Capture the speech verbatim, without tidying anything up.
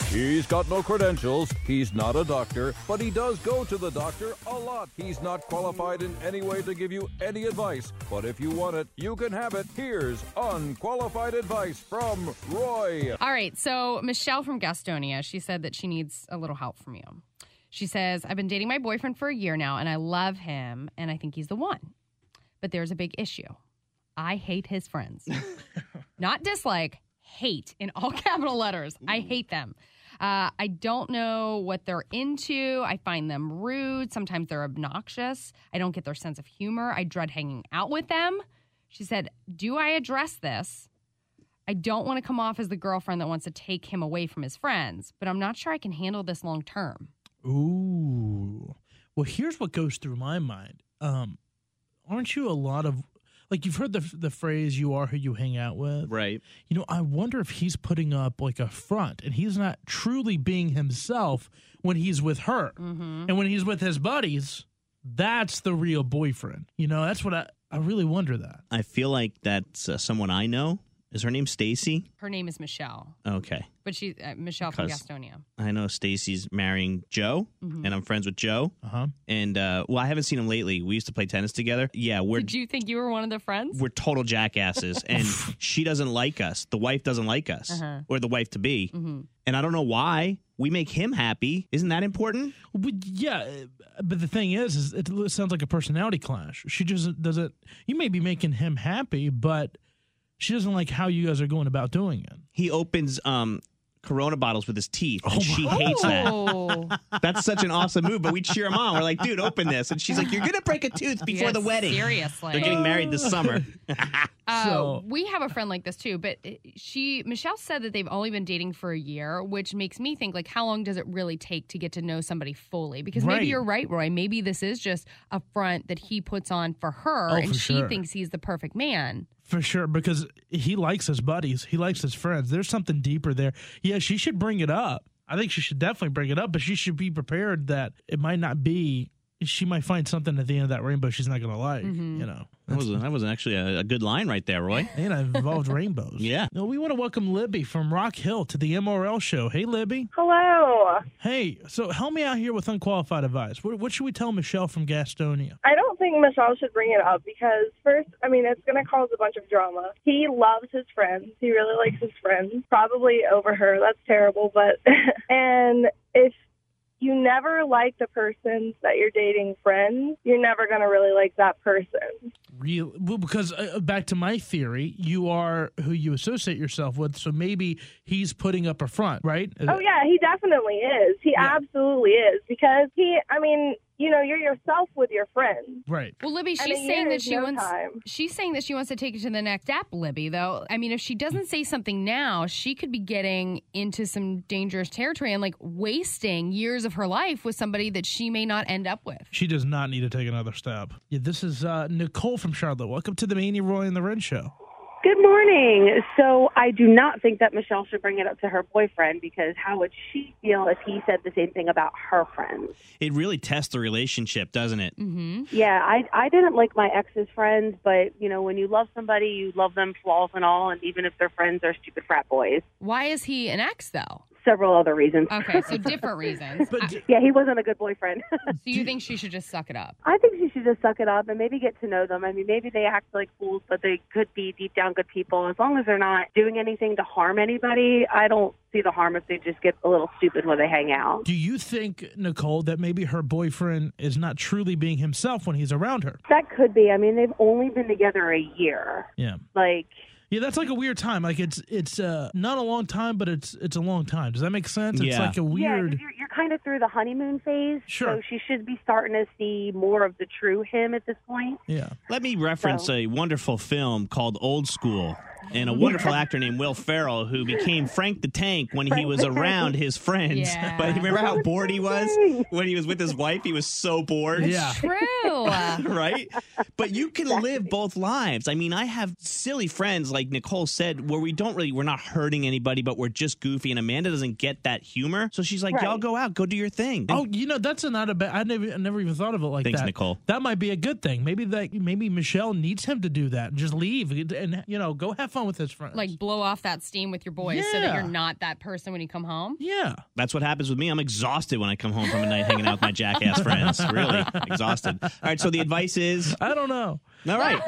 He's got no credentials, he's not a doctor, but he does go to the doctor a lot. He's not qualified in any way to give you any advice, but if you want it, you can have it. Here's unqualified advice from Roy. All right, so Michelle from Gastonia, she said that she needs a little help from you. She says, I've been dating my boyfriend for a year now, and I love him, and I think he's the one. But there's a big issue. I hate his friends. Not dislike, hate in all capital letters. I hate them. Uh, I don't know what they're into. I find them rude. Sometimes they're obnoxious. I don't get their sense of humor. I dread hanging out with them. She said, do I address this? I don't want to come off as the girlfriend that wants to take him away from his friends, but I'm not sure I can handle this long term. Ooh. Well, here's what goes through my mind. Um, aren't you a lot of, like you've heard the the phrase, you are who you hang out with? Right. You know, I wonder if he's putting up like a front and he's not truly being himself when he's with her. Mm-hmm. And when he's with his buddies, that's the real boyfriend. You know, that's what I, I really wonder that. I feel like that's uh, someone I know. Is her name Stacy? Her name is Michelle. Okay. But she's uh, Michelle from Gastonia. I know Stacy's marrying Joe, mm-hmm. and I'm friends with Joe. Uh-huh. And, uh, well, I haven't seen him lately. We used to play tennis together. Yeah, we're... Did you think you were one of the friends? We're total jackasses, and she doesn't like us. The wife doesn't like us, uh-huh. or the wife-to-be. Mm-hmm. And I don't know why. We make him happy. Isn't that important? Well, yeah, but the thing is, is it sounds like a personality clash. She just doesn't... You may be making him happy, but... She doesn't like how you guys are going about doing it. He opens um, Corona bottles with his teeth, and oh she my. hates oh. that. That's such an awesome move, but we cheer him on. We're like, dude, open this. And she's like, you're going to break a tooth before yes, the wedding. Seriously. They're getting married this summer. uh, so. We have a friend like this, too, but she, Michelle said that they've only been dating for a year, which makes me think, like, how long does it really take to get to know somebody fully? Because right. maybe you're right, Roy. Maybe this is just a front that he puts on for her, oh, and for she sure. thinks he's the perfect man. For sure, because he likes his buddies. He likes his friends. There's something deeper there. Yeah, she should bring it up. I think she should definitely bring it up, but she should be prepared that it might not be. She might find something at the end of that rainbow she's not going to like, mm-hmm. you know. That was, that was actually a, a good line right there, Roy. And it involved rainbows. Yeah. No, we want to welcome Libby from Rock Hill to the M R L show. Hey, Libby. Hello. Hey, so help me out here with unqualified advice. What, what should we tell Michelle from Gastonia? I don't think Michelle should bring it up because, first, I mean, it's going to cause a bunch of drama. He loves his friends. He really likes his friends. Probably over her. That's terrible. But, and if you never like the person that you're dating friends, you're never going to really like that person. Real, well, because uh, back to my theory, you are who you associate yourself with, so maybe he's putting up a front, right? Oh, yeah, he definitely is. He yeah. absolutely is. Because he, I mean, you know, you're yourself with your friends. Right. Well, Libby, she's saying that she no wants time. she's saying that she wants to take it to the next step, Libby, though. I mean, if she doesn't say something now, she could be getting into some dangerous territory and like wasting years of her life with somebody that she may not end up with. She does not need to take another step. Yeah, this is uh, Nicole from Charlotte. Welcome to the Manny, Roy, and the Ren Show. Good morning. So I do not think that Michelle should bring it up to her boyfriend because how would she feel if he said the same thing about her friends? It really tests the relationship, doesn't it? Mm-hmm. Yeah, I I didn't like my ex's friends, but, you know, when you love somebody, you love them flaws and all, and even if their friends are stupid frat boys. Why is he an ex, though? Several other reasons. Okay, so different reasons. But, I, yeah, he wasn't a good boyfriend. so you think she should just suck it up? I think she should just suck it up and maybe get to know them. I mean, maybe they act like fools, but they could be deep down good people. As long as they're not doing anything to harm anybody, I don't see the harm if they just get a little stupid when they hang out. do you think, Nicole, that maybe her boyfriend is not truly being himself when he's around her? That could be. I mean, they've only been together a year. Yeah. Like... Yeah, that's like a weird time. Like it's it's uh, not a long time, but it's it's a long time. Does that make sense? It's Yeah. like a weird. Yeah, 'cause you're, you're kind of through the honeymoon phase. Sure. So she should be starting to see more of the true him at this point. Yeah. Let me reference So- a wonderful film called Old School. And a wonderful actor named Will Ferrell who became Frank the Tank when he was around his friends. Yeah. But you remember how bored he was when he was with his wife? He was so bored. Yeah. True. Right? But you can live both lives. I mean, I have silly friends, like Nicole said, where we don't really, we're not hurting anybody, but we're just goofy. And Amanda doesn't get that humor. So she's like, Right. y'all go out, go do your thing. Oh, you know, that's a, not a bad. I never, I never even thought of it like Thanks, that. Nicole. That might be a good thing. Maybe that, maybe Michelle needs him to do that and just leave and, you know, go have have fun with his friends. Like blow off that steam with your boys so that Yeah. you're not that person when you come home. yeah. That's what happens with me. I'm exhausted when I come home from a night hanging out with my jackass friends. Really exhausted. All right, so the advice is, I don't know. all right.